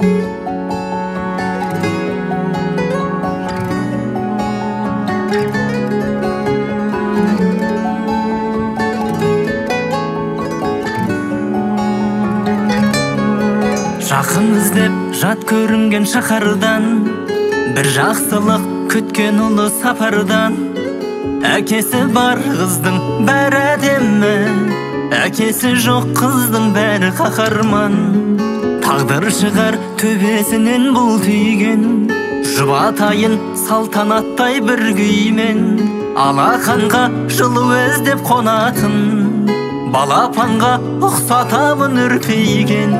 Жақын іздеп жат көрінген шаһардан, бір жақсылық күткен ұлы сапардан. Әкесі бар қыздың бәрі әдемі, әкесі жоқ қыздың бәрі қаһарман. Тағдыр шығар төбесінен бұл түйген, жұбатайын салтанаттай бір күймен. Алақанға жылу іздеп қонатын, балапанға ұқсатамын үрпейген.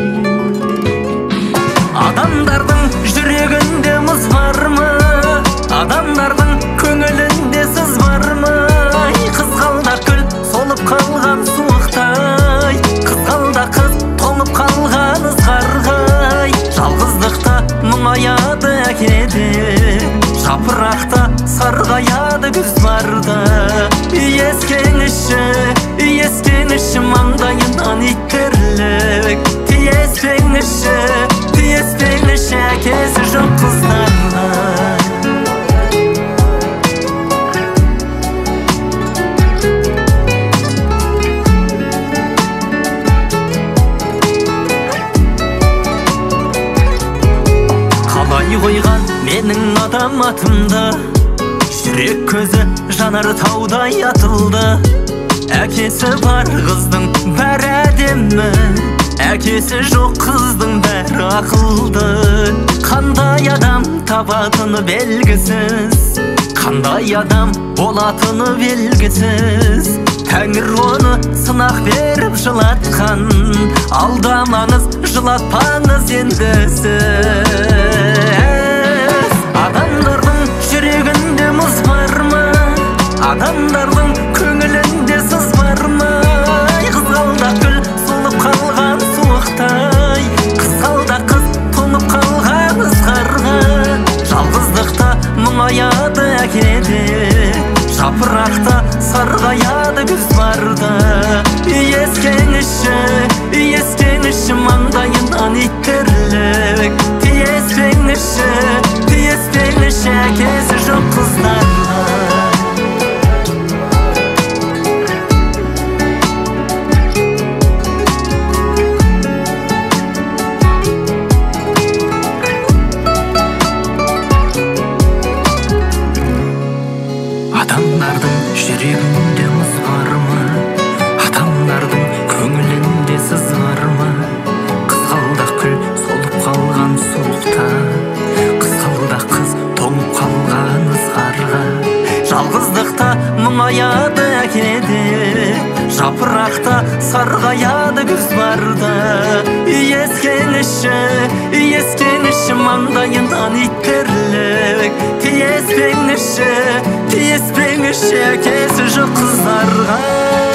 Адамдардың жүрегінде мұз бар ма? Адамдардың көңілінде сыз бар ма? Қызғалдақ гүл солып қалған суықтай, қызғалдақ қыз тоңып қалған ызғарғай. Жалғыздықта мұңаяды әкеде, жапырақта сарғаяды күз барда. Иескеніші маңдайынан иттерлік, тиеспеңіші әкесі жоқ қыздарға. Қалай қойған менің адам атымда, жүрек көзі жанар таудай атылды. Әкесі бар қыздың бәрі әдемі, әкесі жоқ қыздың бәрі ақылды. Қандай адам табатыны белгісіз, қандай адам болатыны белгісіз. Тәңір оны сынақ беріп жылатқан, алдамаңыз жылатпаңыз енді сіз. Адамдардың жүрегінде мұз бар ма? Адамдардың көңілінде сыз бар ма? Қызғалдақ гүл солып қалған суықтай, қызғалдақ қыз тоңып қалған ызғарға. Жалғыздықта мұңаяды әкеде, жапырақта сарғаяды күз барда. Иескеніші маңдайынан иттерлік, тиеспеңіші әкесі жоқ қыздарға. Адамдардың жүрегінде мұз бар ма? Адамдардың көңілінде сыз бар ма? Қызғалдақ гүл солып қалған суықта, қызғалдақ қыз тоңып қалған ызғарға. Жалғыздықта мұңаяды әкеде, жапырақта сарғаяды күз барда. Иескеніші маңдайынан иттерлік, тиеспеңіші әкесі жоқ қыздарға.